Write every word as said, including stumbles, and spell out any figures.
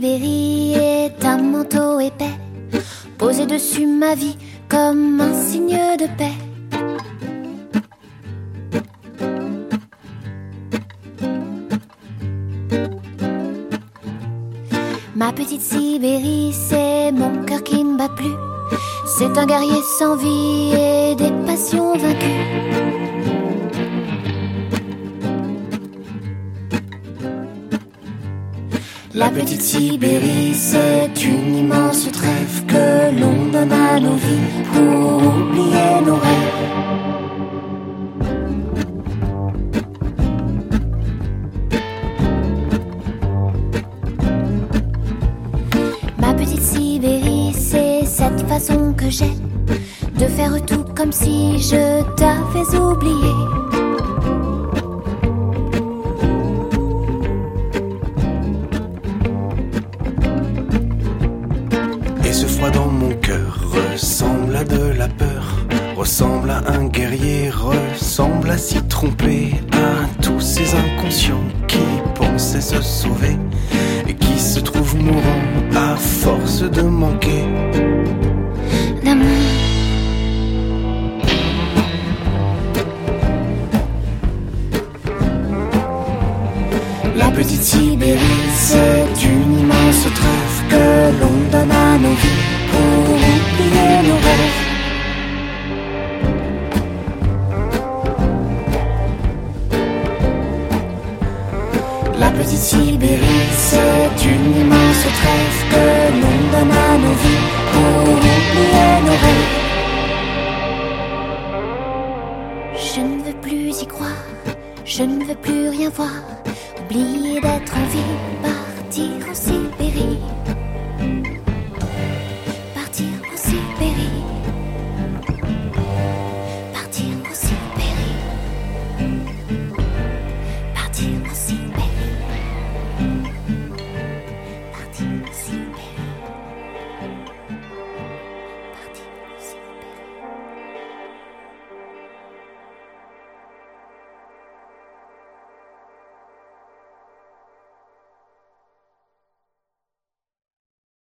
Sibérie est un manteau épais, posé dessus ma vie comme un signe de paix. Ma petite Sibérie, c'est mon cœur qui ne bat plus. C'est un guerrier sans vie et des passions vaincues. La petite Sibérie, c'est une immense trêve que l'on donne à nos vies pour oublier nos rêves. Ma petite Sibérie, c'est cette façon que j'ai de faire tout comme si je t'avais oublié. Et ce froid dans mon cœur ressemble à de la peur, ressemble à un guerrier, ressemble à s'y tromper, à tous ces inconscients qui pensaient se sauver et qui se trouvent mourants à force de manquer d'amour. La petite Sibérie, c'est une immense trêve que l'on donne à nos vies pour oublier nos rêves. La petite Sibérie, c'est une immense trêve que l'on donne à nos vies pour oublier nos rêves. Je ne veux plus y croire, je ne veux plus rien voir, oublier d'être en vie, partir en Sibérie.